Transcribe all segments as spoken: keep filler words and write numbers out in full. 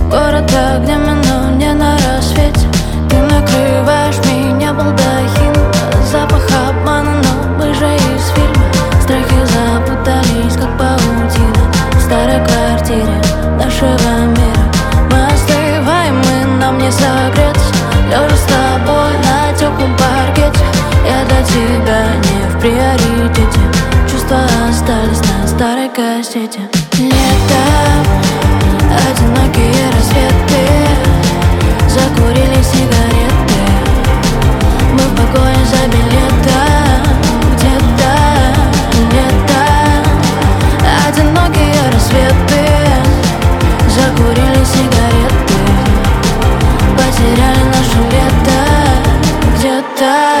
Город огнями, но не на рассвете. Ты накрываешь меня балдахином. Запах обмана, но мы же из фильма. Страхи запутались, как паутина. В старой квартире нашего мира мы остываем, и нам не согреться. Лежа с тобой на теплом паркете, я для тебя не в приоритете. Чувства остались на старой кассете. Летом одинокие рассветы, закурили сигареты. Мы в погоне за билетом. Где-то лето, одинокие рассветы, закурили сигареты. Потеряли наше лето где-то.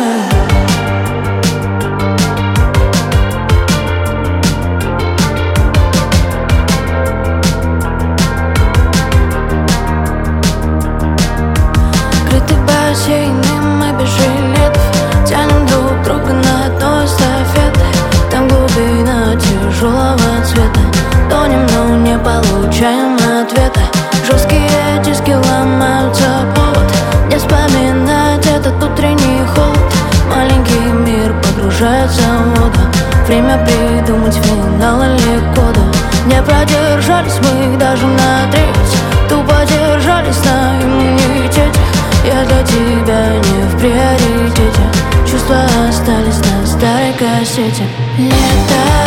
Мы без жилетов тянем друг друга на одной эстафете. Там глубина тяжелого цвета. Тонем, но не получаем ответа. Жесткие диски ломаются повод не вспоминать этот утренний холод. Маленький мир погружается в воду. Время придумать финал или коду. Не продержались мы даже на треть. Тупо держались на иммунитете. Я для тебя не в приоритете. Чувства остались на старой кассете. Лето.